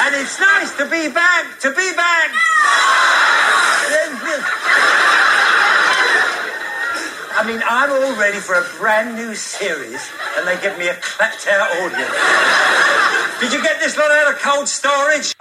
And it's nice to be back, I mean, I'm all ready for a brand new series, and they give me a clapped out audience. Did you get this lot out of cold storage?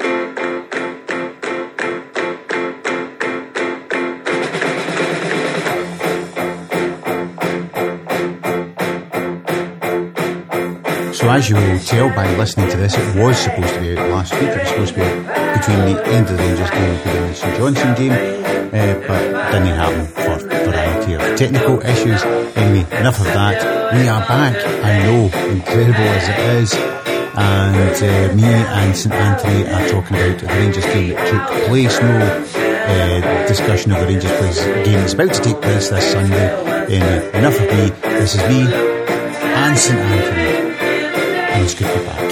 So as you will tell by listening to this, it was supposed to be out last week. It was supposed to be out between the end of the Rangers game and the St Johnstone game, but didn't happen for a variety of technical issues. Anyway, enough of that. We are back. I know, incredible as it is, and me and St Anthony are talking about the Rangers game that took place. No discussion of the Rangers game that's about to take place this Sunday. Anyway, enough of me. This is me and St Anthony. And it's good to be back.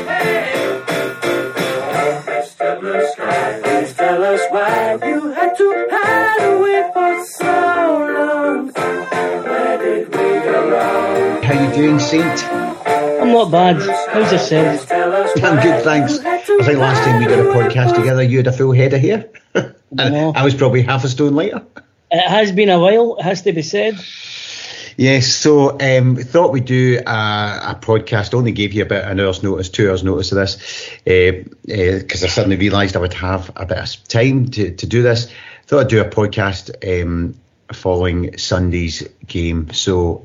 Mr. Blue Sky, please tell us why you had to hide away for so long. Where did we go wrong? How you doing, Saint? I'm not bad. How's yourself? I'm good, thanks. I think last time we did a podcast together, you had a full head of hair. And I was probably half a stone lighter. It has been a while, it has to be said. Yes, so thought we'd do a podcast. Only gave you about an hour's notice, 2 hours notice of this, because I suddenly realised I would have a bit of time to do this. Thought I'd do a podcast following Sunday's game. So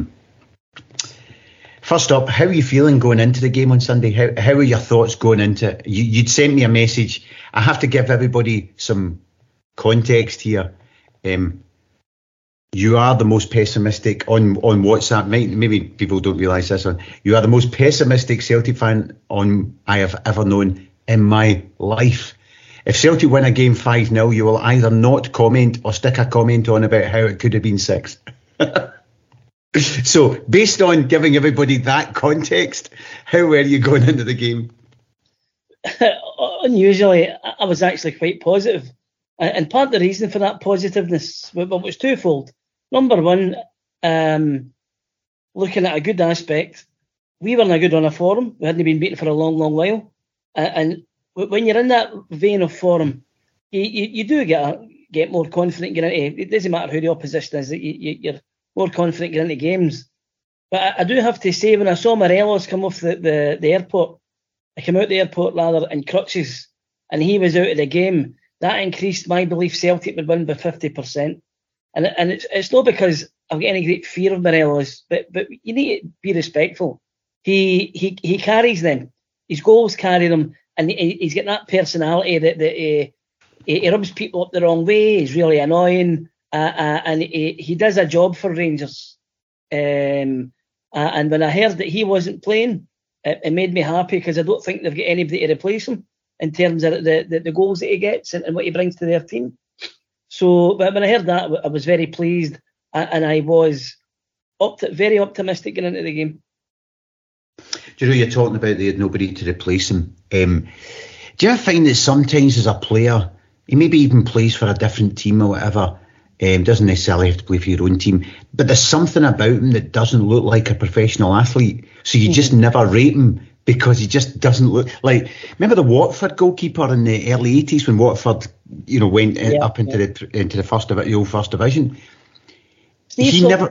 first up, how are you feeling going into the game on Sunday? How are your thoughts going into it? You'd sent me a message. I have to give everybody some context here. You are the most pessimistic on WhatsApp. Maybe people don't realise this one. You are the most pessimistic Celtic fan I have ever known in my life. If Celtic win a game 5-0, you will either not comment or stick a comment on about how it could have been 6. So, based on giving everybody that context, how were you going into the game? Unusually, I was actually quite positive. And part of the reason for that positiveness was twofold. Number one, looking at a good aspect, we were in a good run of form. We hadn't been beaten for a long, long while. And when you're in that vein of form, you do get more confident getting into. It doesn't matter who the opposition is, you're more confident getting into games. But I do have to say, when I saw Morelos come off the airport, I came out the airport rather in crutches, and he was out of the game, that increased my belief Celtic would win by 50%. And it's not because I've got any great fear of Morelos, but you need to be respectful. He carries them. His goals carry them, and he's got that personality that he rubs people up the wrong way. He's really annoying, and he does a job for Rangers. And when I heard that he wasn't playing, it made me happy, because I don't think they've got anybody to replace him in terms of the goals that he gets and what he brings to their team. So, but when I heard that, I was very pleased, and I was very optimistic going into the game. Do you know, you're talking about they had nobody to replace him. Do you ever find that sometimes as a player, he maybe even plays for a different team or whatever, doesn't necessarily have to play for your own team, but there's something about him that doesn't look like a professional athlete, so you just never rate him, because he just doesn't look like. Remember the Watford goalkeeper in the early 80s when Watford, went up into the old first division. He never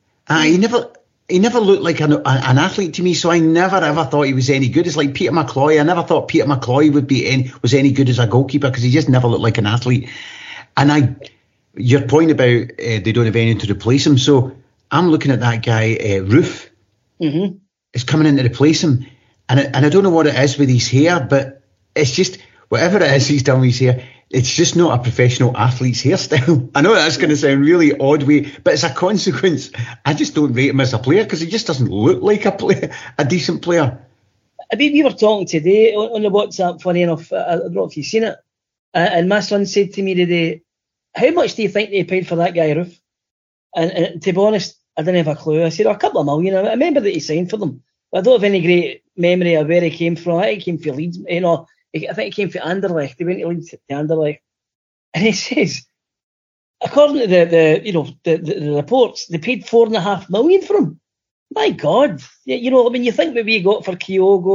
looked like an athlete to me, so I never ever thought he was any good. It's like Peter McCloy. I never thought Peter McCloy was any good as a goalkeeper, because he just never looked like an athlete. And your point about they don't have anyone to replace him. So I'm looking at that guy, Roof, is coming in to replace him. And I don't know what it is with his hair, but it's just, whatever it is he's done with his hair, it's just not a professional athlete's hairstyle. I know that's going to sound really odd, but it's a consequence. I just don't rate him as a player, because he just doesn't look like a decent player. I mean, we were talking today on the WhatsApp, funny enough, I don't know if you've seen it, and my son said to me today, how much do you think they paid for that guy, Roof? And to be honest, I didn't have a clue. I said, a couple of million. I remember that he signed for them, but I don't have any great memory of where he came from. I think he came from Leeds, I think he came from Anderlecht. He went to Leeds to Anderlecht. And he says, according to the reports, they paid $4.5 million for him. My God. You think what we got for Kyogo,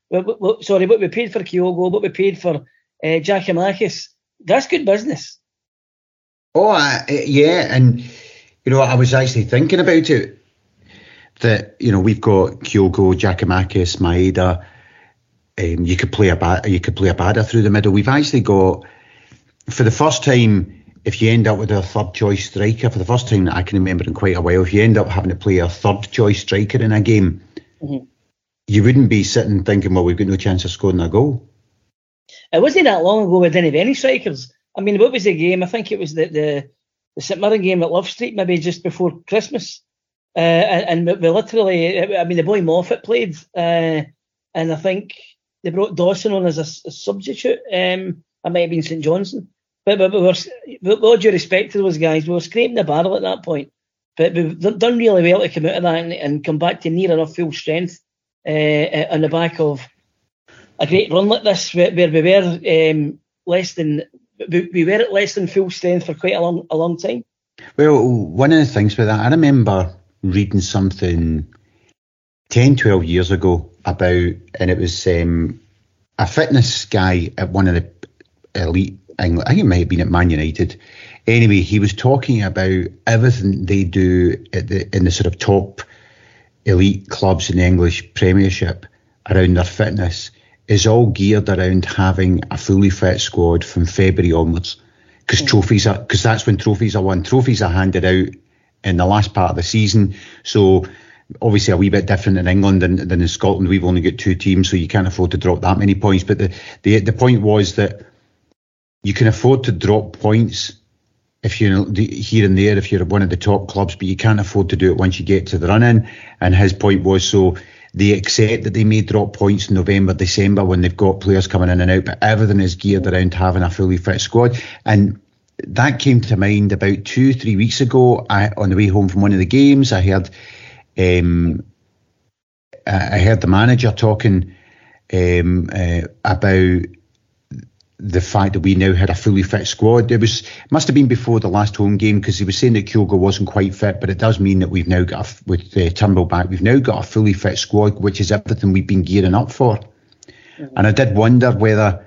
what we paid for Kyogo, what we paid for Giakoumakis, that's good business. Oh, yeah, and I was actually thinking about it, that we've got Kyogo, Giakoumakis, Maeda. You could play Abada through the middle. We've actually got, for the first time, if you end up with a third choice striker, for the first time that I can remember in quite a while, if you end up having to play a third choice striker in a game, you wouldn't be sitting thinking, well, we've got no chance of scoring a goal. It wasn't that long ago we didn't have any strikers. I mean, what was the game? I think it was the St Mirren game at Love Street, maybe just before Christmas. And we literally, I mean, the boy Moffat played, and I think they brought Dawson on as a substitute. It might have been St Johnstone. But we were, with all due respect to those guys, we were scraping the barrel at that point. But we've done really well to come out of that and come back to near enough full strength on the back of a great run like this, where we were at less than full strength for quite a long time. Well, one of the things with that, I remember reading something 10, 12 years ago about, and it was a fitness guy at one of the elite England, I think it might have been at Man United. Anyway, he was talking about everything they do in the sort of top elite clubs in the English Premiership around their fitness is all geared around having a fully fit squad from February onwards, because that's when trophies are won. Trophies are handed out in the last part of the season, so obviously a wee bit different in England than in Scotland. We've only got 2 teams, so you can't afford to drop that many points. But the point was that you can afford to drop points if you're here and there, if you're one of the top clubs, but you can't afford to do it once you get to the run-in. And his point was, so they accept that they may drop points in November, December when they've got players coming in and out, but everything is geared around having a fully fit squad. And that came to mind about 2-3 weeks ago. On the way home from one of the games, I heard the manager talking about the fact that we now had a fully fit squad. Must have been before the last home game, because he was saying that Kyogo wasn't quite fit, but it does mean that we've now got, with Turnbull back, we've now got a fully fit squad, which is everything we've been gearing up for. And I did wonder whether,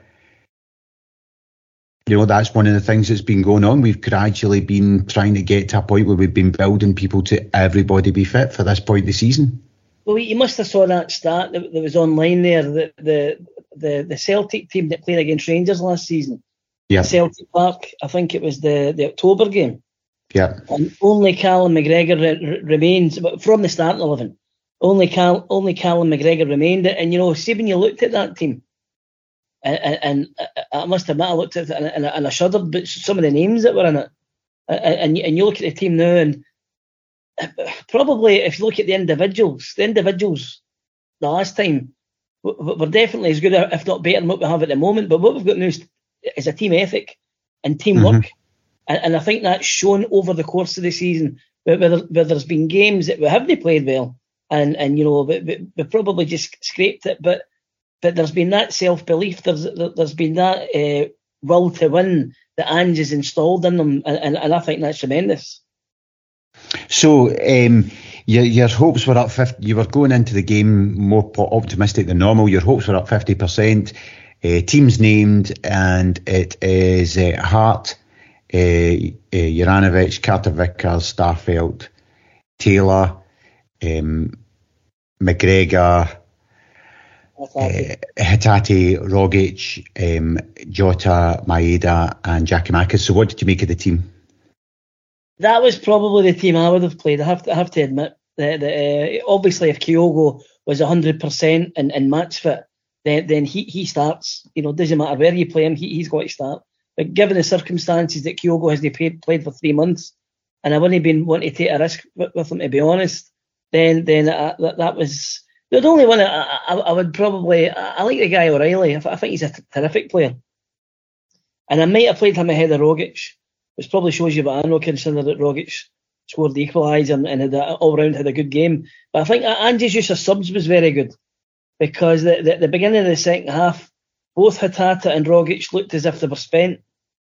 that's one of the things that's been going on. We've gradually been trying to get to a point where we've been building people to everybody be fit for this point of the season. Well, you must have saw that stat that was online there, the Celtic team that played against Rangers last season. Yeah. Celtic Park, I think it was the October game. Yeah. And only Callum McGregor remains, but from the starting 11, only Callum McGregor remained. And, see, when you looked at that team, and I must admit, I looked at it and I shuddered, but some of the names that were in it. And you look at the team now, and probably if you look at the individuals the last time, we're definitely as good, if not better, than what we have at the moment. But what we've got now is a team ethic and teamwork. And I think that's shown over the course of the season, where there's been games that we haven't played well, and we probably just scraped it. But there's been that self-belief, there's been that will to win that Ange has installed in them, and I think that's tremendous. So your hopes were up 50. You were going into the game more optimistic than normal. Your hopes were up 50%. Teams named, and it is Hart, Juranovic, Carter-Vickers, Starfelt, Taylor, McGregor, Hatate, Rogic, Jota, Maeda, and Giakoumakis. So what did you make of the team? That was probably the team I would have played. I have to admit that obviously if Kyogo was 100% and match fit, then he starts. Doesn't matter where you play him, he's got to start. But given the circumstances that Kyogo hasn't played for 3 months, and I wouldn't have been wanting to take a risk with him, to be honest, then that was the only one I would probably. I like the guy O'Reilly. I think he's a terrific player, and I might have played him ahead of Rogic, which probably shows you what I know, considering that Rogic scored the equaliser and had all round had a good game. But I think Ange's use of subs was very good, because the beginning of the second half, both Hatate and Rogic looked as if they were spent.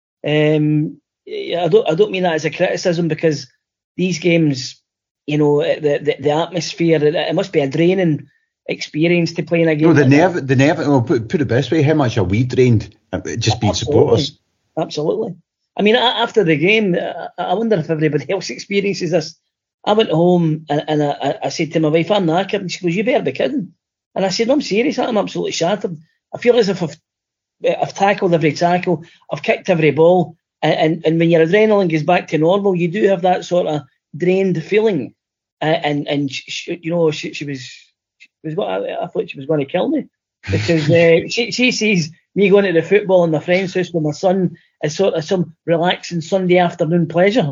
I don't mean that as a criticism, because these games, the atmosphere, it must be a draining experience to play in a game. No, the like nerve. Well, put it this way: how much are we drained? Just being supporters. Absolutely. I mean, after the game, I wonder if everybody else experiences this. I went home and I said to my wife, "I'm knackered," and she goes, "You better be kidding." And I said, "No, I'm serious. I'm absolutely shattered. I feel as if I've tackled every tackle, I've kicked every ball, and when your adrenaline goes back to normal, you do have that sort of drained feeling." And she was what I thought she was going to kill me, because she sees me going to the football in my friend's house with my son as sort of some relaxing Sunday afternoon pleasure.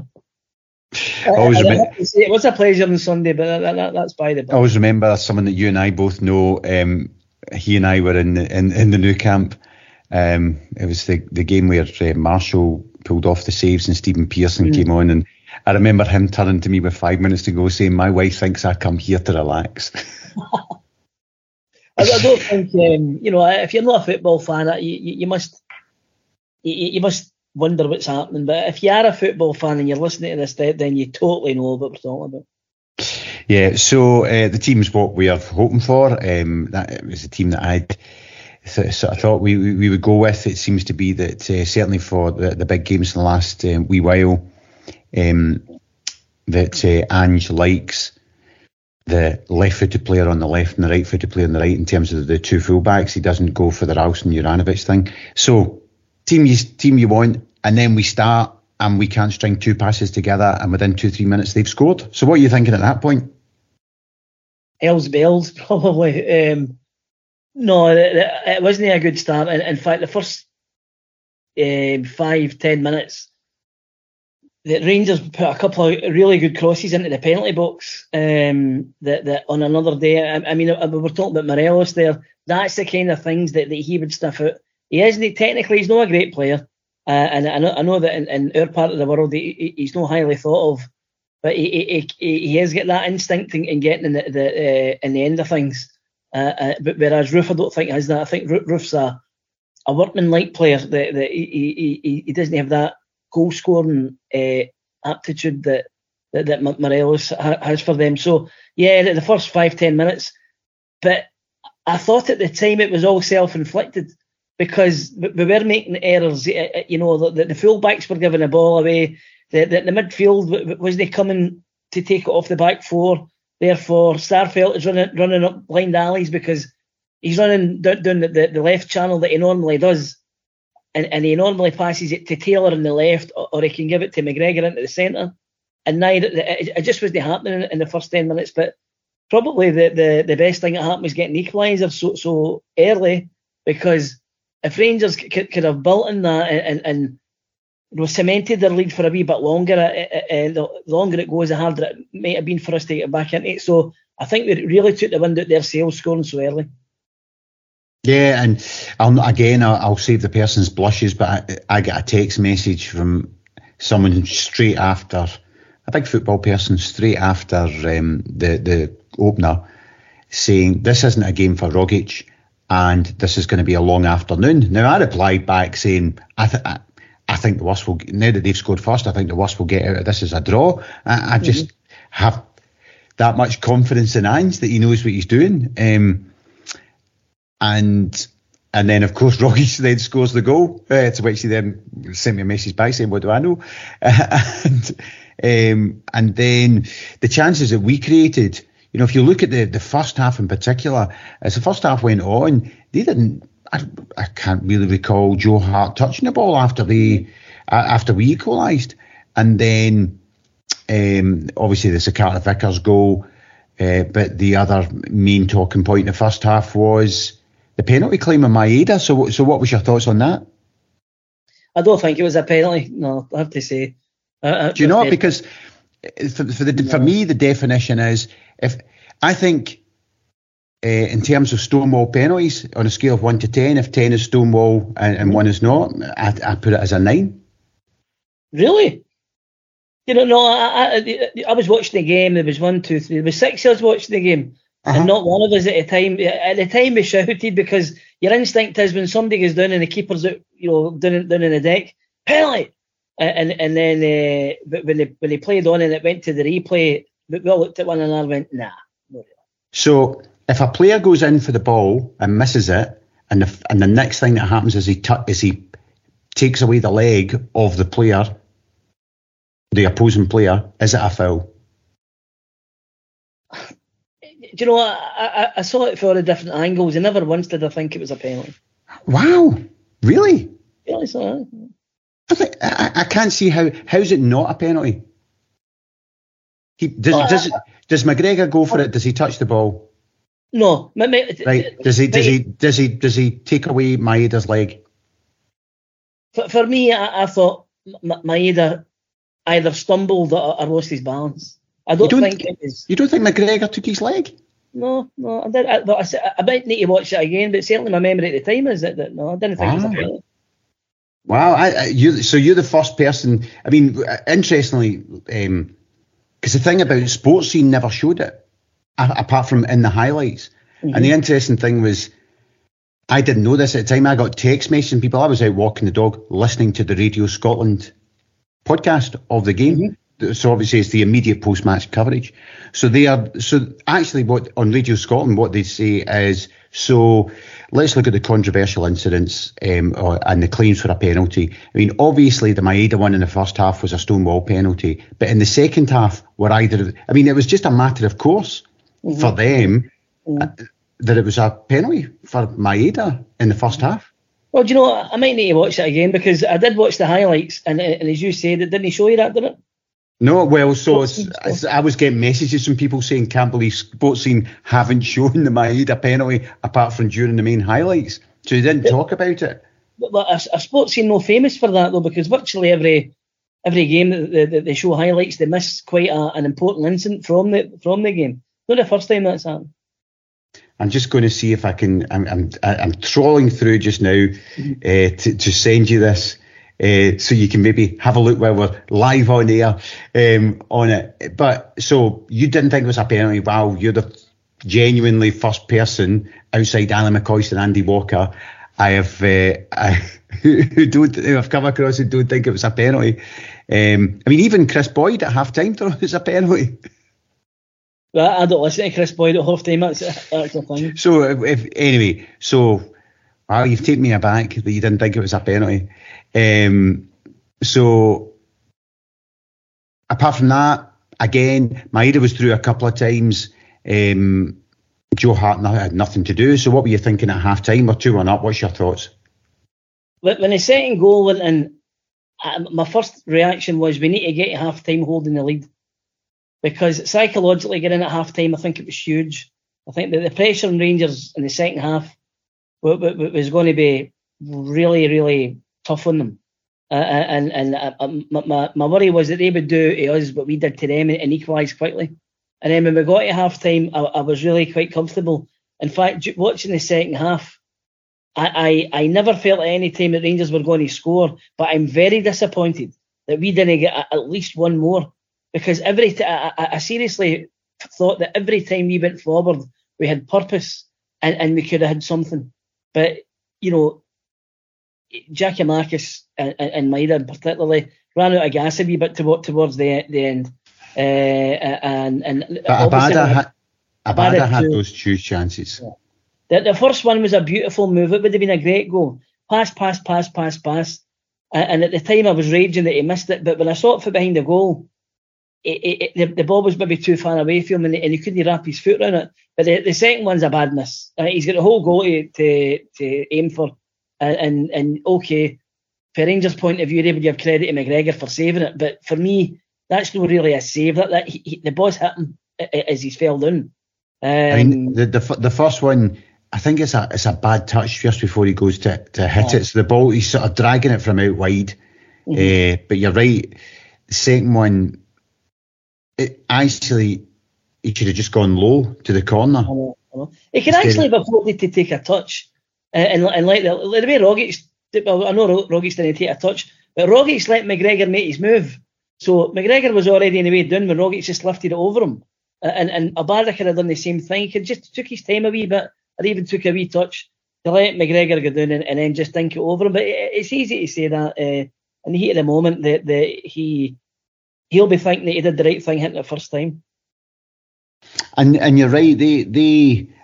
It was a pleasure on Sunday, but that's by the by. I always remember someone that you and I both know. He and I were in the new camp. It was the game where Marshall pulled off the saves and Stephen Pearson came on, and I remember him turning to me with 5 minutes to go saying, "My wife thinks I come here to relax." I don't think if you're not a football fan, you must wonder what's happening. But if you are a football fan and you're listening to this, then you totally know what we're talking about. Yeah, so the team's what we are hoping for. That it was a team that I thought we would go with. It seems to be that certainly for the big games in the last wee while, that Ange likes the left-footed player on the left and the right-footed player on the right in terms of the two fullbacks. He doesn't go for the Ralston Juranovic thing. So team you want, and then we start and we can't string two passes together, and within 2-3 minutes they've scored. So what are you thinking at that point? Hells bells, probably. No, it wasn't a good start. In fact, the first 5-10 minutes, the Rangers put a couple of really good crosses into the penalty box. That on another day, I mean, we were talking about Morelos there. That's the kind of things that he would sniff out. He isn't technically, he's not a great player, and I know that in our part of the world he's not highly thought of, but he has got that instinct in getting in the end of things. But whereas Roof, I don't think has that. I think Roof's a workman-like player. That he doesn't have that goal scoring aptitude that Morelos has for them. So yeah, the first 5-10 minutes, but I thought at the time it was all self-inflicted, because we were making errors. The full-backs were giving the ball away. The midfield wasn't coming to take it off the back four. Therefore, Starfelt is running up blind alleys because he's running down the left channel that he normally does, and he normally passes it to Taylor in the left, or he can give it to McGregor into the centre. And neither it just wasn't happening in the first 10 minutes. But probably the best thing that happened was getting equaliser so early, because if Rangers could have built in that and cemented their lead for a wee bit longer, the longer it goes, the harder it might have been for us to get back into it. So I think we really took the wind out their sails scoring so early. Yeah, and I'll save the person's blushes, but I get a text message from someone straight after, a big football person, straight after the opener, saying this isn't a game for Rogic and this is going to be a long afternoon. Now I replied back saying I think the worst will, now that they've scored first, I think the worst will get out of this is a draw. I just have that much confidence in Ange that he knows what he's doing. And then, of course, Rogic then scores the goal, to which he then sent me a message back saying, what do I know? And then the chances that we created, if you look at the first half in particular, as the first half went on, they didn't, I can't really recall Joe Hart touching the ball after we equalised. And then obviously the Carter Vickers goal, but the other main talking point in the first half was the penalty claim on Maeda. So what was your thoughts on that? I don't think it was a penalty. No, I have to say. Do you know? Because for me the definition is, if I think. In terms of Stonewall penalties, on a scale of 1 to 10, if 10 is Stonewall and 1 is not, I put it as a 9. Really? No, I was watching the game. There was 1, 2, 3. There was 6 of us watching the game, and not one of us at the time. At the time, we shouted, because your instinct is when somebody goes down and the keeper's out, down in the deck, penalty. And then when they played on and it went to the replay, we all looked at one another and went, nah. So if a player goes in for the ball and misses it, and the next thing that happens is he takes away the leg of the player, the opposing player, is it a foul? Do you know what? I saw it from all the different angles, and never once did I think it was a penalty. Wow, really? Really, so. I can't see how's it not a penalty. Does McGregor go for it? Does he touch the ball? No. Right. Does he take away Maeda's leg? For me, I thought Maeda either stumbled or lost his balance. I don't think it was. You don't think McGregor took his leg? No, I did. I might need to watch it again, but certainly my memory at the time is that no, I didn't think it was a penalty. Wow, so you're the first person. I mean, interestingly, because the thing about Sports Scene never showed it, apart from in the highlights. Mm-hmm. And the interesting thing was, I didn't know this at the time. I got text messages from people. I was out walking the dog, listening to the Radio Scotland podcast of the game. Mm-hmm. So obviously it's the immediate post-match coverage. So actually what on Radio Scotland, what they say is, so let's look at the controversial incidents and the claims for a penalty. I mean, obviously the Maeda one in the first half was a stonewall penalty, but in the second half it was just a matter of course for them that it was a penalty for Maeda in the first half. Well, do you know what? I might need to watch it again, because I did watch the highlights, and as you said, it didn't show you that, did it? No, well, so I was getting messages from people saying, can't believe Sports Scene haven't shown the Maeda penalty apart from during the main highlights. So they didn't talk about it. But a Sports Scene no famous for that, though, because virtually every game that they show highlights, they miss quite an important incident from the game. Not the first time that's happened. I'm just going to see if I can. I'm trawling through just now to send you this. So you can maybe have a look while we're live on air on it. But so you didn't think it was a penalty? Wow, you're the genuinely first person outside Alan McCoist and Andy Walker I have who I've come across who don't think it was a penalty. I mean, even Chris Boyd at half time thought it was a penalty. Well, I don't listen to Chris Boyd at half time. That's a thing. So wow, you've taken me aback that you didn't think it was a penalty. So apart from that, again, Maeda was through a couple of times. Joe Hart had nothing to do. So what were you thinking at half time? We're 2-1 up. What's your thoughts? When the second goal went in, my first reaction was we need to get to half time holding the lead, because psychologically getting at half time, I think it was huge. I think that the pressure on Rangers in the second half was going to be really, really tough on them. My worry was that they would do to us what we did to them and equalise quickly. And then when we got to half time, I was really quite comfortable. In fact, watching the second half, I never felt at any time that Rangers were going to score, but I'm very disappointed that we didn't get at least one more, because I seriously thought that every time we went forward, we had purpose and we could have had something. But, you know, Jackie Marcus and Maeda particularly ran out of gas a wee bit towards the end. But Abada had those huge chances. Yeah. The first one was a beautiful move. It would have been a great goal. Pass. And at the time I was raging that he missed it. But when I saw it from behind the goal, the ball was maybe too far away from him and he couldn't wrap his foot around it. But the second one's a bad miss. He's got a whole goal to aim for. And okay, from Rangers' point of view, they would give credit to McGregor for saving it. But for me, that's not really a save. The boss hit him as he fell down. I mean, the first one, I think it's a bad touch just before he goes to hit it. So the ball, he's sort of dragging it from out wide. Mm-hmm. But you're right. The second one, he should have just gone low to the corner. I know. He can actually have afforded to take a touch. And like the way Rogic, well, I know Rogic didn't take a touch, but Rogic let McGregor make his move. So McGregor was already in the way down when Rogic just lifted it over him. And Abada could have done the same thing. He could just took his time a wee bit, or even took a wee touch to let McGregor go down and then just think it over him. But it's easy to say that in the heat of the moment that he'll be thinking that he did the right thing hitting it first time. And you're right. They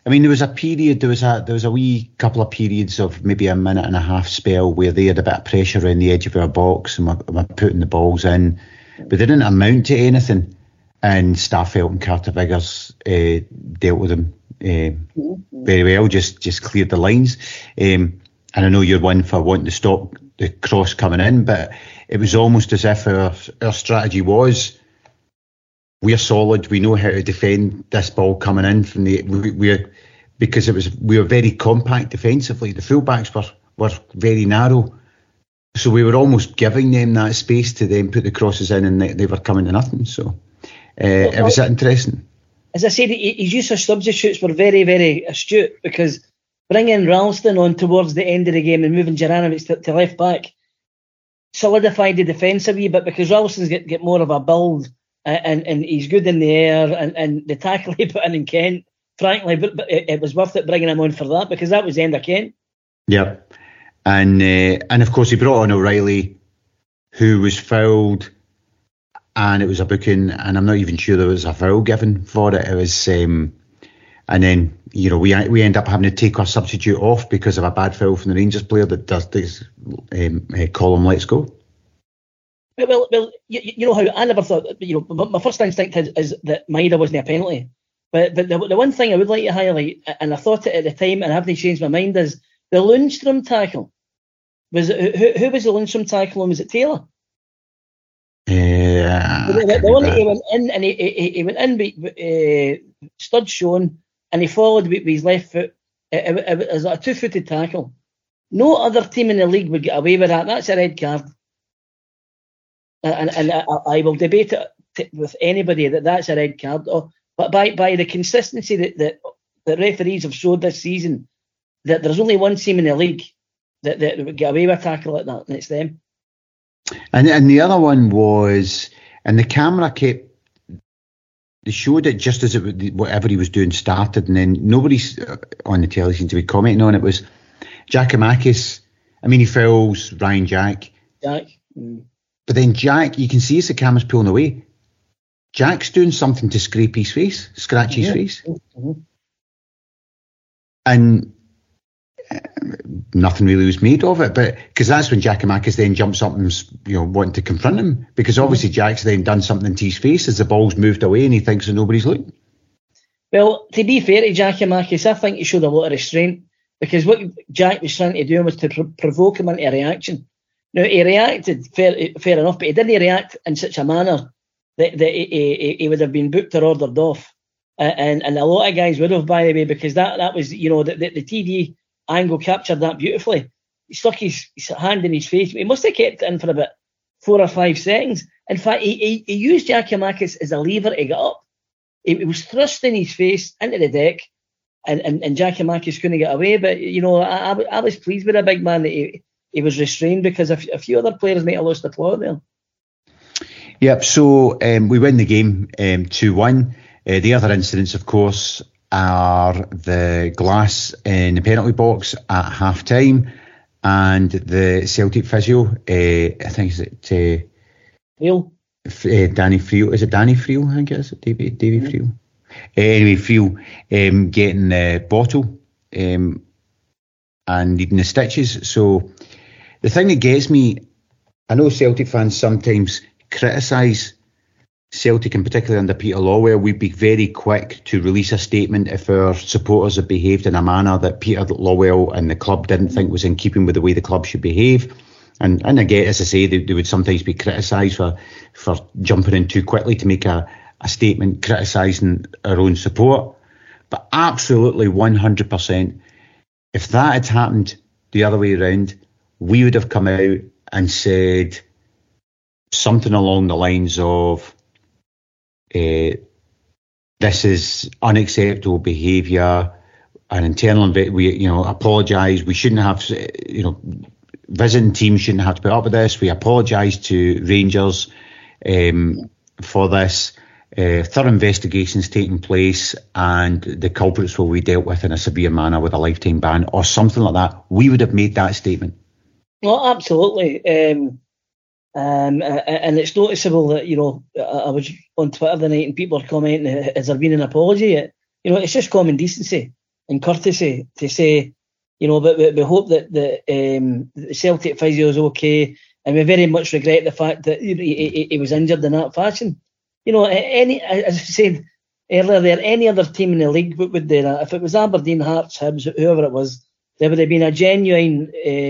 I mean, there was a period, there was a wee couple of periods of maybe a minute and a half spell where they had a bit of pressure around the edge of our box and were putting the balls in, but they didn't amount to anything. And Starfelt and Carter Viggers dealt with them very well, just cleared the lines. And I know you're one for wanting to stop the cross coming in, but it was almost as if our strategy was, we're solid, we know how to defend this ball coming in from because we were very compact defensively. The fullbacks were very narrow, so we were almost giving them that space to then put the crosses in, and they were coming to nothing. So it was interesting. As I said, his use of substitutes were very, very astute, because bringing Ralston on towards the end of the game and moving Juranovic to left back solidified the defence a wee bit, because Ralston's get more of a build. And he's good in the air, and the tackle he put in Kent, frankly, but it was worth it bringing him on for that, because that was the end of Kent. Yeah, and of course he brought on O'Reilly, who was fouled, and it was a booking, and I'm not even sure there was a foul given for it. It was, and then we end up having to take our substitute off because of a bad foul from the Rangers player that does call him let's go. Well, you know how I never thought. My first instinct is that Maeda wasn't a penalty, but the one thing I would like to highlight, and I thought it at the time, and I haven't changed my mind, is the Lundstrom tackle. Who was the Lundstrom tackle on? Was it Taylor? The one that he went in, and he went in, stud shown, and he followed with his left foot. It was a 2-footed tackle. No other team in the league would get away with that. That's a red card. And I will debate it with anybody that's a red card. But by the consistency that referees have showed this season, that there's only one team in the league that would get away with a tackle like that, and it's them. And the other one was, and the camera they showed it just as whatever he was doing started, and then nobody on the telly seemed to be commenting on it. Was Giakoumakis. I mean, he fouls Ryan Jack. But then Jack, you can see as the camera's pulling away, Jack's doing something to scrape his face, scratch his face. Mm-hmm. And nothing really was made of it, but because that's when Giakoumakis then jumps up and wanting to confront him, because obviously Jack's then done something to his face as the ball's moved away and he thinks that nobody's looking. Well, to be fair to Giakoumakis, I think he showed a lot of restraint, because what Jack was trying to do was to provoke him into a reaction. Now, he reacted fair enough, but he didn't react in such a manner that he would have been booked or ordered off. And a lot of guys would have, by the way, because that was, the TV angle captured that beautifully. He stuck his hand in his face. He must have kept it in for about 4 or 5 seconds. In fact, he used Giakoumakis as a lever to get up. He was thrusting his face into the deck, and Giakoumakis couldn't get away. But, I was pleased with a big man that he was restrained, because a few other players might have lost the plot there. Yep, so we win the game 2-1. The other incidents, of course, are the glass in the penalty box at half-time and the Celtic physio, I think is it Friel? Danny Friel. Is it Danny Friel? I think it is. Davy Friel. Anyway, Friel getting the bottle and needing the stitches. So the thing that gets me, I know Celtic fans sometimes criticise Celtic, and particularly under Peter Lawwell. We'd be very quick to release a statement if our supporters had behaved in a manner that Peter Lawwell and the club didn't think was in keeping with the way the club should behave. And again, as I say, they would sometimes be criticised for jumping in too quickly to make a statement criticising our own support. But absolutely 100%, if that had happened the other way around, we would have come out and said something along the lines of, this is unacceptable behaviour, an internal, we apologise, we shouldn't have, visiting teams shouldn't have to put up with this, we apologise to Rangers for this, thorough investigations taking place, and the culprits will be dealt with in a severe manner with a lifetime ban, or something like that. We would have made that statement. Well, absolutely. And it's noticeable that, I was on Twitter the night and people are commenting, has there been an apology yet? It's just common decency. and courtesy to say, but we hope that the Celtic physio is okay, and we very much regret the fact that he was injured in that fashion. As I said earlier there, any other team in the league would do that. If it was Aberdeen, Hearts, Hibs, whoever it was, there would have been a genuine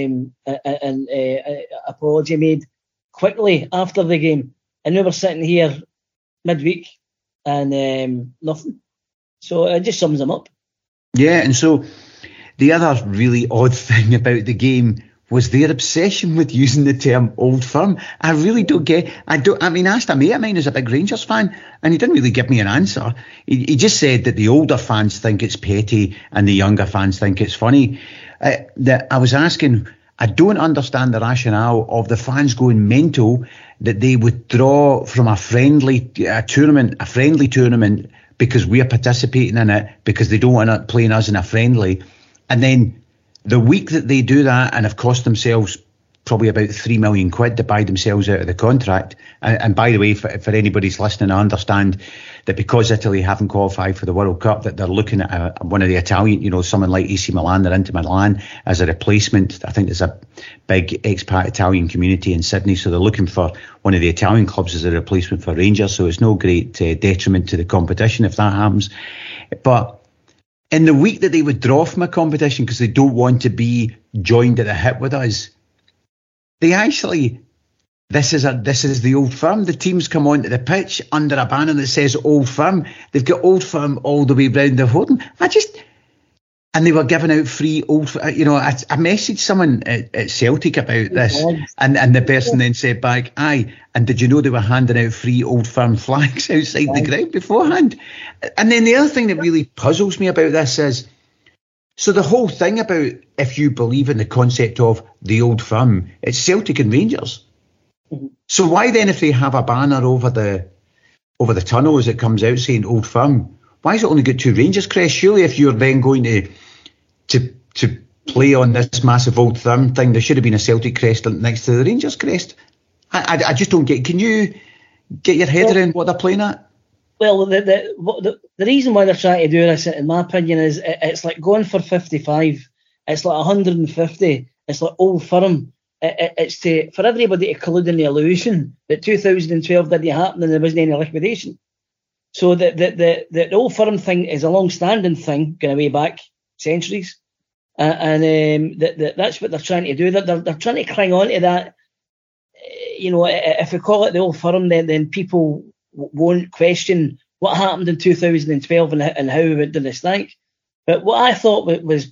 apology made quickly after the game. And we were sitting here midweek and nothing. So it just sums them up. Yeah, and so the other really odd thing about the game was their obsession with using the term Old Firm. I really don't get. I asked a mate of mine who's a big Rangers fan, and he didn't really give me an answer. He just said that the older fans think it's petty and the younger fans think it's funny. I was asking, I don't understand the rationale of the fans going mental that they withdraw from a friendly tournament because we're participating in it, because they don't want to play us in a friendly, and then the week that they do that and have cost themselves probably about £3 million to buy themselves out of the contract. And by the way, for anybody's listening, I understand that because Italy haven't qualified for the World Cup, that they're looking at one of the Italian, someone like AC Milan or Inter Milan as a replacement. I think there's a big expat Italian community in Sydney, so they're looking for one of the Italian clubs as a replacement for Rangers. So it's no great detriment to the competition if that happens. But in the week that they withdraw from a competition because they don't want to be joined at the hip with us, they actually, this is the Old Firm. The teams come onto the pitch under a banner that says Old Firm. They've got Old Firm all the way round the hoarding. And they were giving out free Old Firm. I messaged someone at Celtic about this, and the person then said back, aye, and did you know they were handing out free Old Firm flags outside the ground beforehand? And then the other thing that really puzzles me about this is, so the whole thing about if you believe in the concept of the Old Firm, it's Celtic and Rangers. Mm-hmm. So why then, if they have a banner over the tunnel as it comes out saying Old Firm, why has it only got two Rangers crests? Surely if you're then going to play on this massive Old Firm thing, there should have been a Celtic crest next to the Rangers crest. I just don't get. Can you get your head around what they're playing at? Well, the reason why they're trying to do this, in my opinion, is it's like going for 55. It's like 150. It's like Old Firm. It's for everybody to collude in the illusion that 2012 didn't happen and there wasn't any liquidation. So the Old Firm thing is a long-standing thing, going way back centuries, and that's what they're trying to do. They're trying to cling on to that. If we call it the Old Firm, then people won't question what happened in 2012 and how we went to the stank. But what I thought was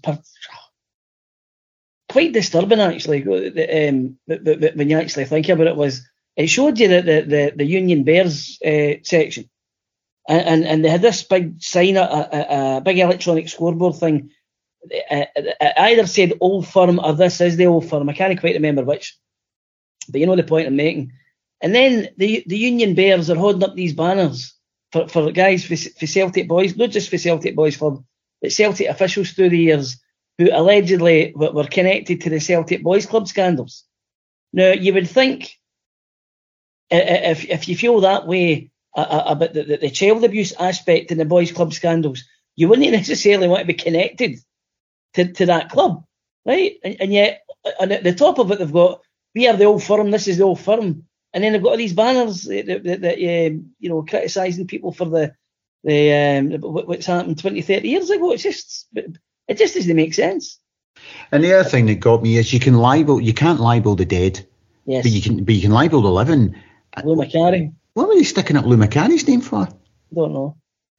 quite disturbing, actually, when you actually think about it, was it showed you that the Union Bears section, and they had this big sign, a big electronic scoreboard thing. It either said Old Firm or this is the Old Firm. I can't quite remember which, but you know the point I'm making. And then the Union Bears are holding up these banners for guys for Celtic boys, not just for Celtic Boys Club, but Celtic officials through the years who allegedly were connected to the Celtic Boys Club scandals. Now, you would think if you feel that way about the child abuse aspect in the Boys Club scandals, you wouldn't necessarily want to be connected to that club, right? And yet, at the top of it, they've got, we are the Old Firm, this is the Old Firm. And then they've got all these banners that criticising people for the what's happened 20, 30 years ago. It just doesn't make sense. And the other thing that got me is you can't libel the dead, yes, but you can libel the living. Lou Macari. What were they sticking up Lou Macari's name for? I don't know.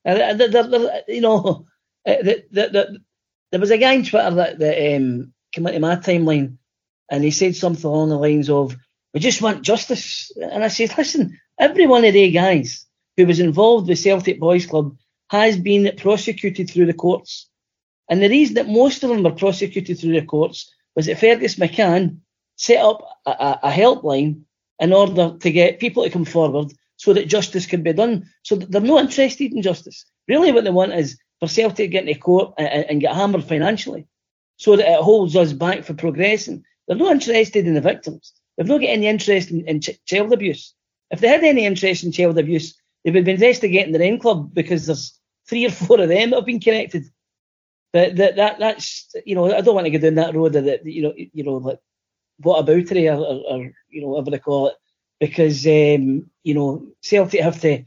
There was a guy on Twitter that came into my timeline, and he said something along the lines of, we just want justice. And I said, listen, every one of the guys who was involved with Celtic Boys Club has been prosecuted through the courts. And the reason that most of them were prosecuted through the courts was that Fergus McCann set up a helpline in order to get people to come forward so that justice could be done. So they're not interested in justice. Really what they want is for Celtic to get into court and get hammered financially so that it holds us back for progressing. They're not interested in the victims. They've not got any interest in child abuse. If they had any interest in child abuse, they would be investigating the Rain Club, because there's 3 or 4 of them that have been connected. But that's I don't want to go down that road of that. Like what about it or whatever they call it, because Celtic have to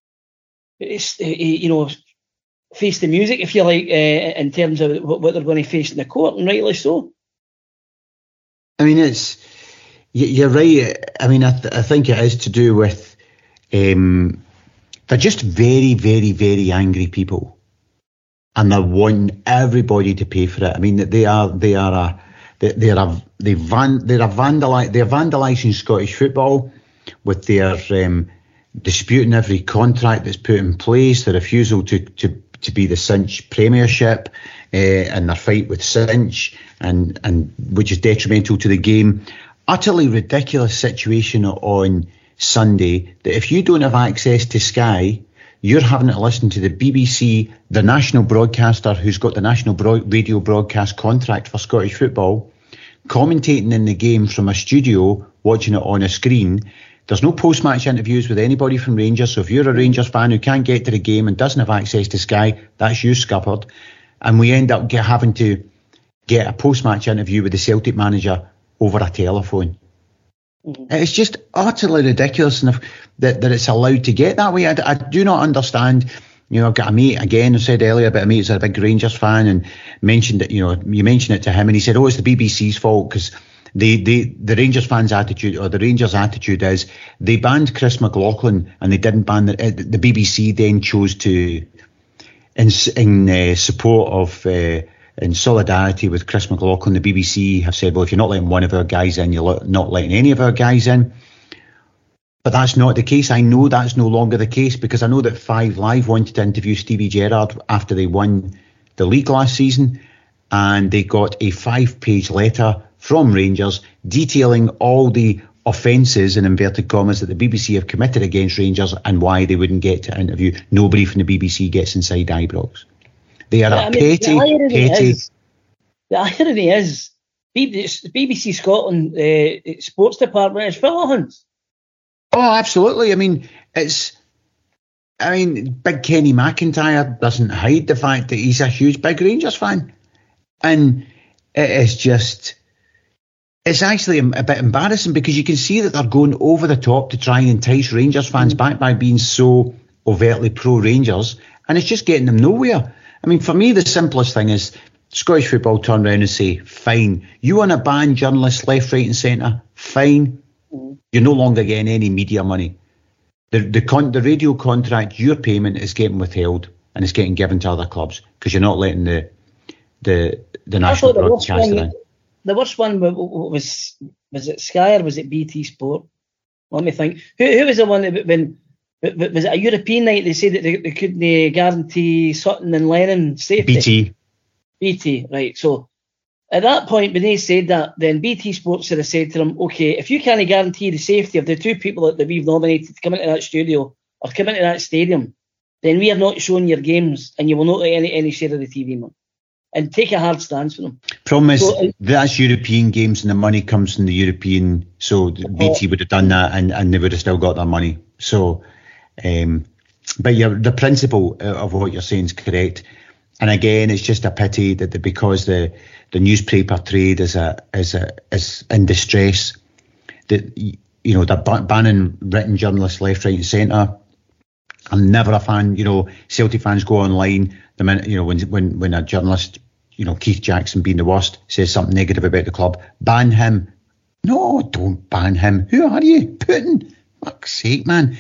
face the music, if you like, in terms of what they're going to face in the court, and rightly so. I mean, you're right. I mean, I think it is to do with they're just very, very, very angry people, and they want everybody to pay for it. I mean, they're vandalising Scottish football with their disputing every contract that's put in place, the refusal to be the Cinch Premiership, and their fight with Cinch, and which is detrimental to the game. Utterly ridiculous situation on Sunday that if you don't have access to Sky, you're having to listen to the BBC, the national broadcaster who's got the national radio broadcast contract for Scottish football, commentating in the game from a studio, watching it on a screen. There's no post-match interviews with anybody from Rangers, so if you're a Rangers fan who can't get to the game and doesn't have access to Sky, that's you scuppered. And we end up having to get a post-match interview with the Celtic manager over a telephone. Mm-hmm. It's just utterly ridiculous that it's allowed to get that way. I do not understand. I've got a mate, again, I said earlier about a mate who's a big Rangers fan, and mentioned that, you mentioned it to him, and he said, it's the BBC's fault, because the Rangers fans' attitude, or the Rangers' attitude, is they banned Chris McLaughlin and they didn't ban the BBC. Then chose to, in support of, in solidarity with Chris McLaughlin, the BBC have said, well, if you're not letting one of our guys in, you're not letting any of our guys in. But that's not the case. I know that's no longer the case, because I know that 5 Live wanted to interview Stevie Gerrard after they won the league last season, and they got a 5-page letter from Rangers detailing all the offences, in inverted commas, that the BBC have committed against Rangers and why they wouldn't get to interview. Nobody from the BBC gets inside Ibrox. They are petty. The irony is, BBC Scotland sports department is full of hunts. Oh, absolutely. I mean, big Kenny McIntyre doesn't hide the fact that he's a huge big Rangers fan. And it's actually a bit embarrassing, because you can see that they're going over the top to try and entice Rangers fans back by being so overtly pro-Rangers, and it's just getting them nowhere. I mean, for me, the simplest thing is Scottish football turn around and say, fine, you want to ban journalists left, right and centre? Fine. You're no longer getting any media money. The radio contract, your payment is getting withheld, and it's getting given to other clubs, because you're not letting the national broadcaster in. The worst one was it Sky or was it BT Sport? Let me think. Who was the one that was it a European night? They said that they couldn't guarantee Sutton and Lennon safety. BT, right. So at that point, when they said that, then BT Sports should have said to them, okay, if you can't guarantee the safety of the 2 people that we've nominated to come into that studio or come into that stadium, then we are not showing your games, and you will not get any share of the TV money. And take a hard stance for them. Problem is, that's European games, and the money comes from the European. So BT would have done that, and they would have still got their money. So, but the principle of what you're saying is correct. And again, it's just a pity that because the newspaper trade is in distress, that they're banning written journalists left, right, and centre. I'm never a fan. Celtic fans go online the minute when a journalist, Keith Jackson being the worst, says something negative about the club, ban him. No, don't ban him. Who are you, Putin? Fuck's sake, man!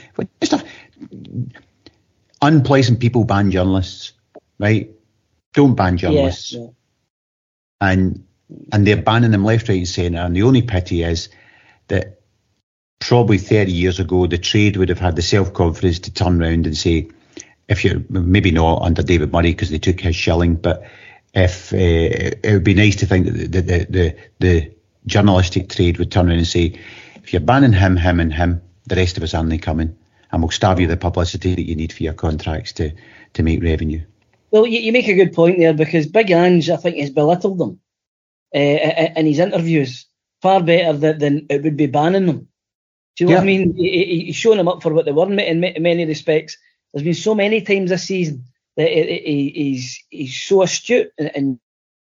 Unpleasant people ban journalists, right? Don't ban journalists. Yeah. And they're banning them left, right, and centre. And the only pity is that probably 30 years ago, the trade would have had the self-confidence to turn around and say, if you're maybe not under David Murray because they took his shilling, but if it would be nice to think that the journalistic trade would turn around and say, if you're banning him, and him, the rest of us aren't coming, and we'll starve you the publicity that you need for your contracts to make revenue. Well, you make a good point there, because Big Ange, I think, has belittled them in his interviews far better than it would be banning them. Do you know what I mean? He's showing them up for what they were in many respects. There's been so many times this season that he's so astute and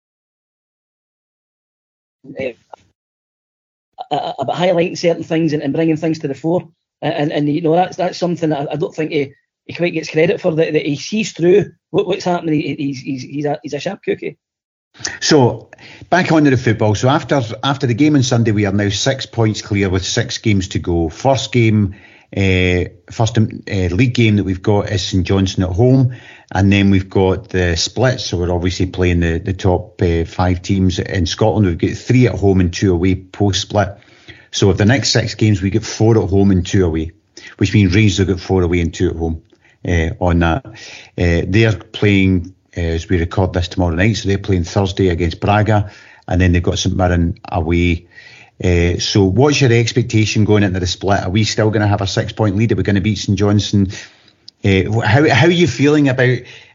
about highlighting certain things and bringing things to the fore. And you know, that's something that I don't think he quite gets credit for. That he sees through what's happening. He's a sharp cookie. So back onto the football. So after the game on Sunday, we are now 6 points clear with 6 games to go. First league game that we've got is St Johnstone at home, and then we've got the split. So we're obviously playing the top 5 teams in Scotland. We've got 3 at home and 2 away post split. So of the next 6 games, we get 4 at home and 2 away, which means Rangers will get 4 away and 2 at home. On that, they're playing. As we record this tomorrow night, so they're playing Thursday against Braga, and then they've got St Mirren away. So what's your expectation going into the split? Are we still going to have a 6-point lead? Are we going to beat St Johnstone? How are you feeling about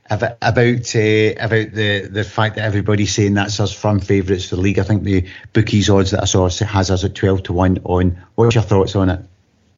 the fact that everybody's saying that's us firm favourites for the league? I think the bookies odds that I saw has us at 12-1 on. What's your thoughts on it?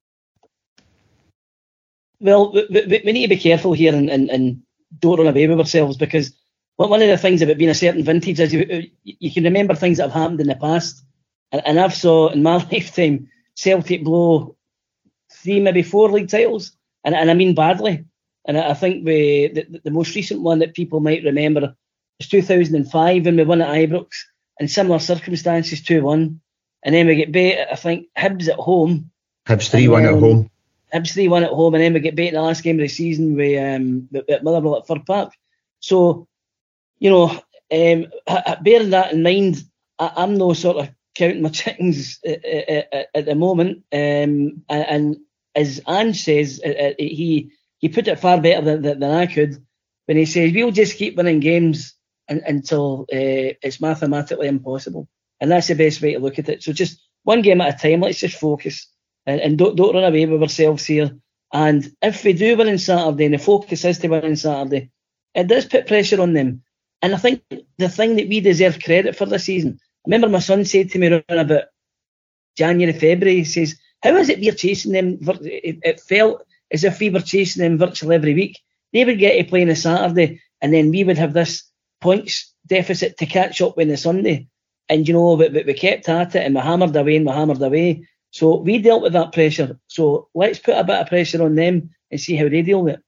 Well, we need to be careful here and don't run away with ourselves, because one of the things about being a certain vintage is you can remember things that have happened in the past, and I've saw in my lifetime Celtic blow 3, maybe 4 league titles, and I mean badly. And I think the most recent one that people might remember was 2005 when we won at Ibrox in similar circumstances, 2-1, and then we get beat. I think Hibs at home. Hibs 3-1 at home. Hibs 3-1 at home, and then we get beat in the last game of the season with Motherwell at Fir Park. So, you know, bearing that in mind, I'm no sort of counting my chickens at the moment. And as Ange says, he put it far better than I could when he says we'll just keep winning games until it's mathematically impossible. And that's the best way to look at it. So just one game at a time. Let's just focus. And don't run away with ourselves here. And if we do win on Saturday, and the focus is to win on Saturday, it does put pressure on them. And I think the thing that we deserve credit for this season, I remember my son said to me around about January, February, he says, how is it we're chasing them? It felt as if we were chasing them virtually every week. They would get to play on a Saturday, and then we would have this points deficit to catch up with the Sunday. And, you know, we kept at it, and we hammered away. So we dealt with that pressure. So let's put a bit of pressure on them and see how they deal with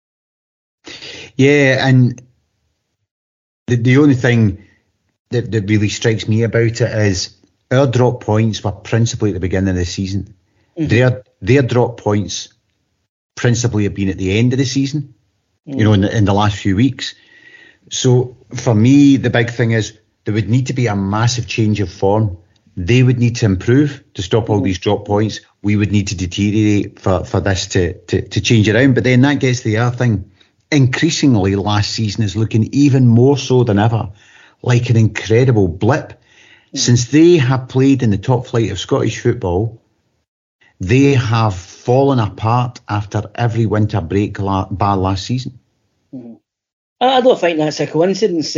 it. Yeah, and the only thing that really strikes me about it is our drop points were principally at the beginning of the season. Mm-hmm. Their drop points principally have been at the end of the season, you know, in the last few weeks. So for me, the big thing is there would need to be a massive change of form. They would need to improve to stop all these drop points. We would need to deteriorate for this to change around. But then that gets to the other thing. Increasingly, last season is looking even more so than ever like an incredible blip. Since they have played in the top flight of Scottish football, they have fallen apart after every winter break bar last season. I don't think that's a coincidence.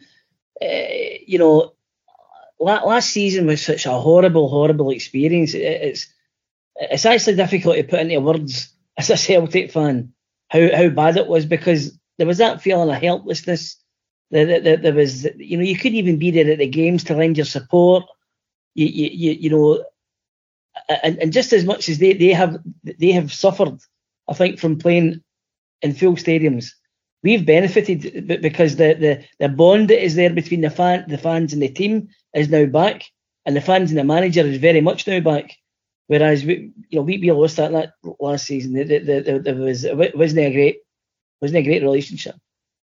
You know, last season was such a horrible experience. It's actually difficult to put into words as a Celtic fan how bad it was, because there was that feeling of helplessness. There was, you know, you couldn't even be there at the games to lend your support. You know, and just as much as they have suffered, I think, from playing in full stadiums, we've benefited because the bond that is there between the fans and the team is now back, and the fans and the manager is very much now back. Whereas we lost that last season. It wasn't a great relationship.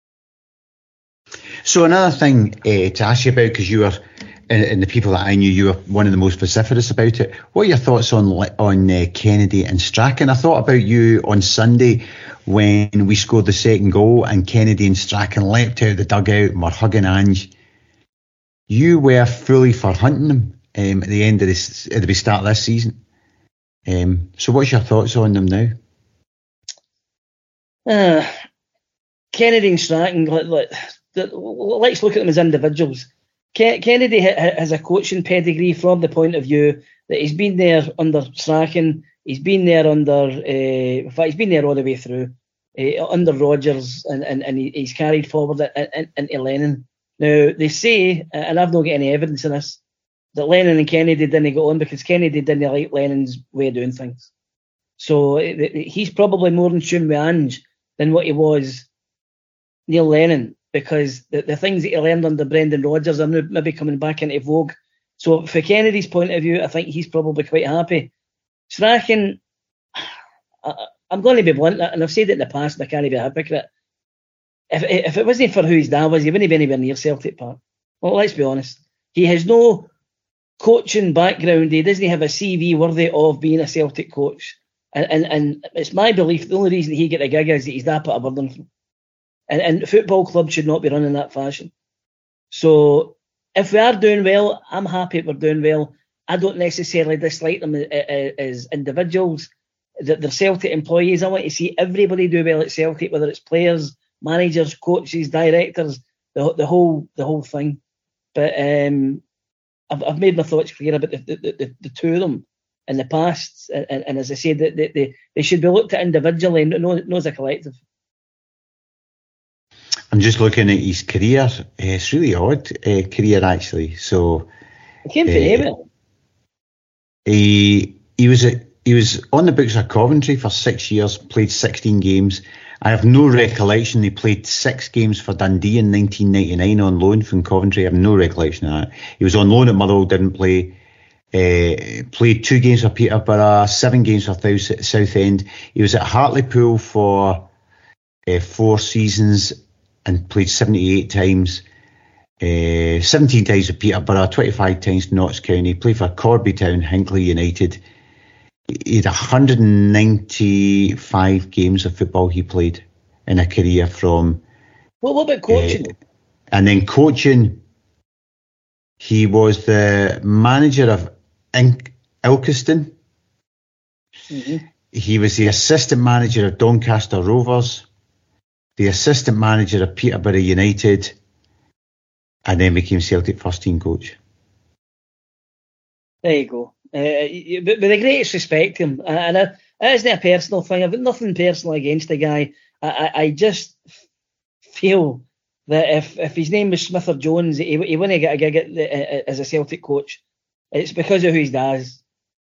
So another thing to ask you about, because you were, and the people that I knew, you were one of the most vociferous about it. What are your thoughts on Kennedy and Strachan? I thought about you on Sunday when we scored the second goal and Kennedy and Strachan leapt out of the dugout and were hugging Ange. You were fully for hunting them at the start of this season. So what's your thoughts on them now? Kennedy and Strachan, let's look at them as individuals. Kennedy has a coaching pedigree from the point of view that he's been there under Strachan. He's been there he's been there all the way through. under Rodgers, and he's carried forward into Lennon. Now, they say, and I've not got any evidence of this, that Lennon and Kennedy didn't get on because Kennedy didn't like Lennon's way of doing things. So he's probably more in tune with Ange than what he was Neil Lennon, because the things that he learned under Brendan Rodgers are now maybe coming back into vogue. So for Kennedy's point of view, I think he's probably quite happy. Strachan, I'm going to be blunt, and I've said it in the past, and I can't be a hypocrite. If it wasn't for who his dad was, he wouldn't be anywhere near Celtic Park. Well, let's be honest. He has no coaching background. He doesn't have a CV worthy of being a Celtic coach. And it's my belief the only reason he get a gig is that he's that put a burden from. And football clubs should not be run in that fashion. So if we are doing well, I'm happy we're doing well. I don't necessarily dislike them as individuals. That they're Celtic employees. I want to see everybody do well at Celtic, whether it's players, managers, coaches, directors, the whole thing. But I've made my thoughts clear about the two of them in the past, and as I said, they should be looked at individually, not as a collective. I'm just looking at his career. It's really odd career, actually. So I came from Emmett. He was on the books of Coventry for 6 years, played 16 games. I have no recollection. He played 6 games for Dundee in 1999 on loan from Coventry. I have no recollection of that. He was on loan at Motherwell, didn't play. Played 2 games for Peterborough, 7 games for Southend. He was at Hartlepool for 4 seasons and played 78 times. 17 times for Peterborough, 25 times for Notts County. Played for Corby Town, Hinckley United. He had 195 games of football he played in a career from... What about coaching? And then coaching, he was the manager of Ilkeston. Mm-hmm. He was the assistant manager of Doncaster Rovers, the assistant manager of Peterborough United, and then became Celtic first team coach. There you go. With the greatest respect to him, and it isn't a personal thing. I've got nothing personal against the guy. I just feel that if his name was Smith or Jones, he wouldn't get a gig as a Celtic coach. It's because of who he does.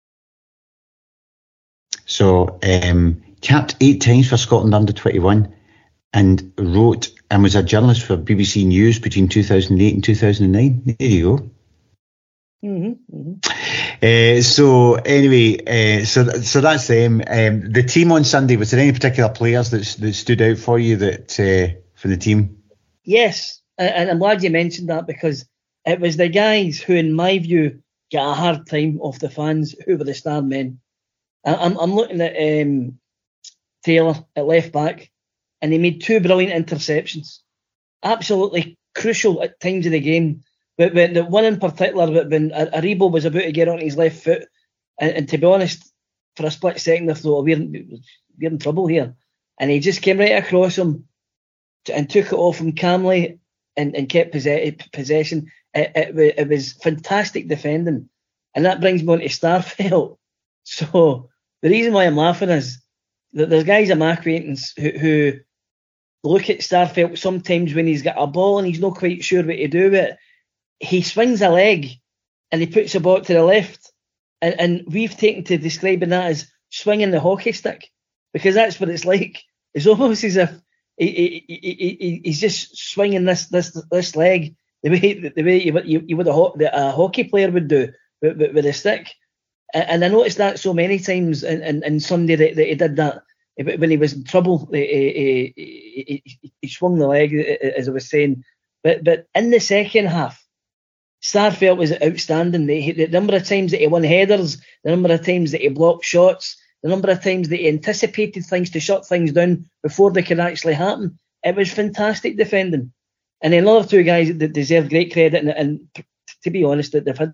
So, capped 8 times for Scotland under 21, and wrote and was a journalist for BBC News between 2008 and 2009. There you go. Mm-hmm, mm-hmm. So anyway, so that's them. The team on Sunday, was there any particular players that stood out for you that for the team? Yes, and I'm glad you mentioned that, because it was the guys who, in my view, got a hard time off the fans who were the star men. I'm looking at Taylor at left back, and he made 2 brilliant interceptions, absolutely crucial at times of the game. But the one in particular, when Aribo was about to get on his left foot, and to be honest, for a split second I thought, we're in trouble here. And he just came right across him and took it off him calmly and kept possession. It was fantastic defending. And that brings me on to Starfelt. So the reason why I'm laughing is that there's guys of my acquaintance who look at Starfelt sometimes when he's got a ball and he's not quite sure what to do with it. He swings a leg and he puts a ball to the left, and we've taken to describing that as swinging the hockey stick, because that's what it's like. It's almost as if he's just swinging this leg the way you would a hockey player would do with a stick. And I noticed that so many times in Sunday that he did that. When he was in trouble, he swung the leg, as I was saying. But in the second half, Starfelt was outstanding. The number of times that he won headers, the number of times that he blocked shots, the number of times that he anticipated things to shut things down before they could actually happen. It was fantastic defending. And then another 2 guys that deserve great credit, and to be honest, that they've had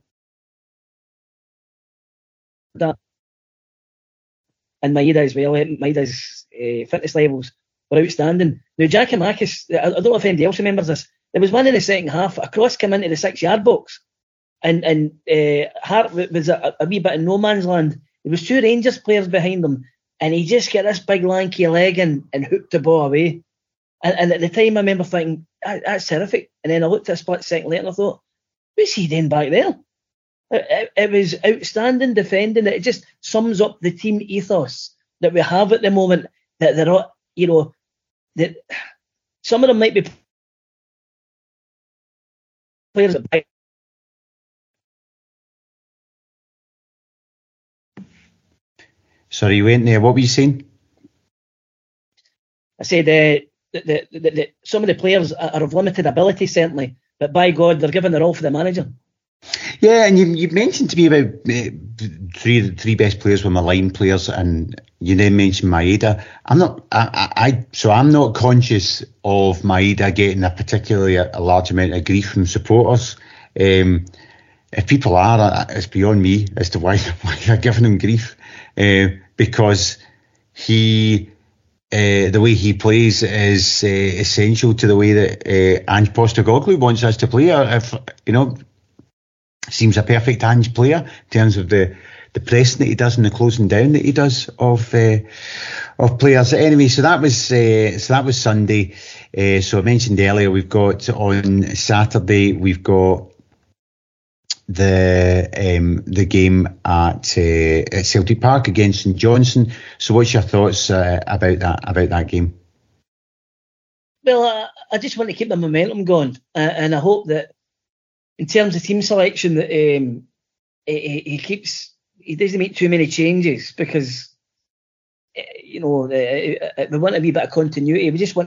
that. And Maeda as well. Maeda's fitness levels were outstanding. Now, Giakoumakis, I don't know if anybody else remembers this, there was one in the second half, a cross came into the 6-yard box, and Hart was a wee bit in no man's land. There was 2 Rangers players behind them, and he just got this big lanky leg and hooked the ball away. And at the time, I remember thinking, that's terrific. And then I looked at a split second later and I thought, what's he doing back there? It was outstanding defending. It just sums up the team ethos that we have at the moment. That they're not, that some of them might be players that. Sorry, you went there. What were you saying? I said that some of the players are of limited ability, certainly, but by God, they're giving their all for the manager. Yeah, and you mentioned to me about three best players were my line players, and you then mentioned Maeda. I'm not conscious of Maeda getting a particularly a large amount of grief from supporters. If people are, it's beyond me as to why they're giving him grief, because the way he plays is essential to the way that Ange Postecoglou wants us to play. Seems a perfect Ange player in terms of the pressing that he does and the closing down that he does of players. Anyway, so that was Sunday. So I mentioned earlier we've got on Saturday we've got the game at Celtic Park against St Johnstone. So what's your thoughts about that game? Well, I just want to keep the momentum going, and I hope that in terms of team selection that he doesn't make too many changes, because we want a wee bit of continuity. We just want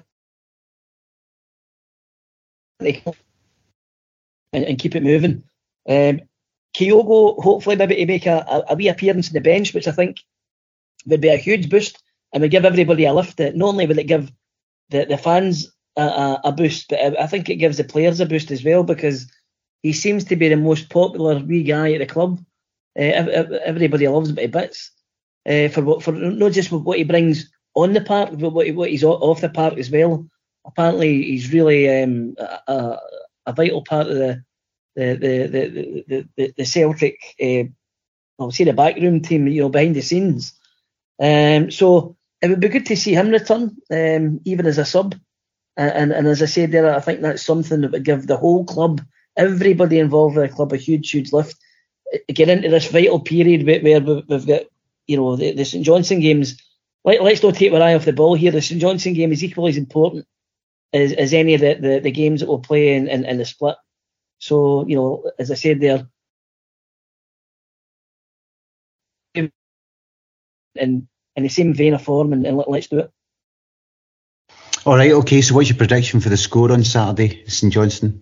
and keep it moving. Kyogo hopefully maybe to make a wee appearance on the bench, which I think would be a huge boost and would give everybody a lift. Not only would it give the fans a boost, but I think it gives the players a boost as well, because he seems to be the most popular wee guy at the club. Everybody loves him to bits for not just what he brings on the park, but what he's off the park as well. Apparently, he's really a vital part of the Celtic, I'll say the backroom team, behind the scenes. So it would be good to see him return, even as a sub. And as I said there, I think that's something that would give the whole club, everybody involved in the club, a huge, huge lift. Get into this vital period where we've got, the St Johnstone games. Let's not take our eye off the ball here. The St Johnstone game is equally as important as any of the games that we'll play in the split. So, as I said there, in the same vein of form, and let's do it. All right, okay, so what's your prediction for the score on Saturday, St Johnstone?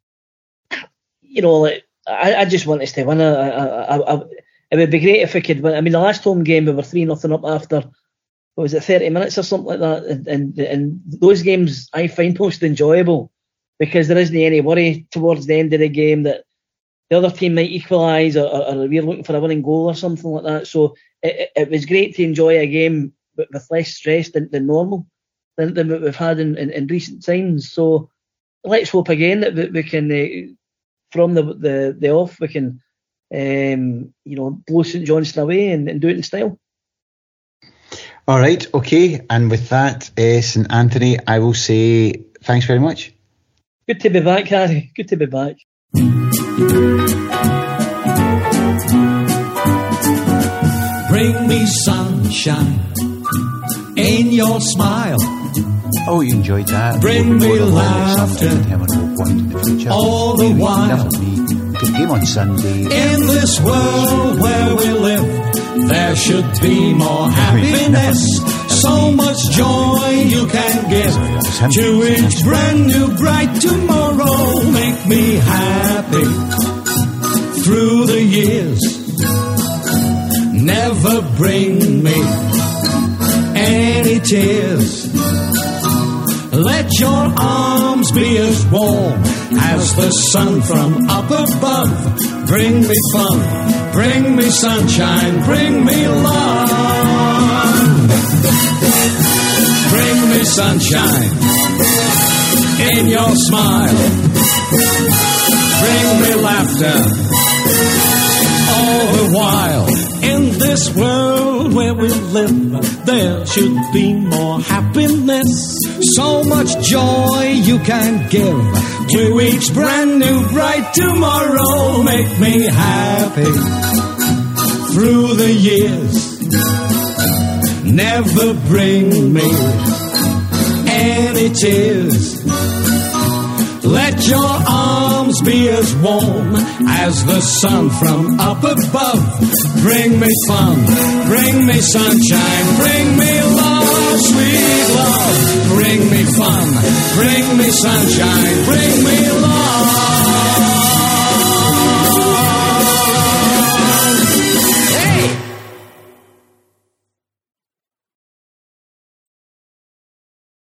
I just want us to win. It would be great if we could win. I mean, the last home game we were 3-0 up after, what was it, 30 minutes or something like that. And those games I find most enjoyable, because there isn't any worry towards the end of the game that the other team might equalise or we're looking for a winning goal or something like that. So it was great to enjoy a game with less stress than normal than what we've had in recent times. So let's hope again that we can, from the off, we can blow St Johnstone away and do it in style. All right, okay. And with that, St Anthony, I will say thanks very much. Good to be back, Harry. Good to be back. Bring me sunshine in your smile. Oh, you enjoyed that. Bring me laughter all the while. Good game on Sunday. In this world where we live, there should be more happiness. So much joy you can give to each brand new bright tomorrow. Make me happy through the years. Never bring me any tears. Let your arms be as warm as the sun from up above. Bring me fun, bring me sunshine, bring me love. Bring me sunshine in your smile. Bring me laughter all the while. In this this world where we live, there should be more happiness. So much joy you can give to each brand new bright tomorrow. Make me happy through the years. Never bring me any tears. Let your arms be as warm as the sun from up above. Bring me fun, bring me sunshine, bring me love, sweet love. Bring me fun, bring me sunshine, bring me love.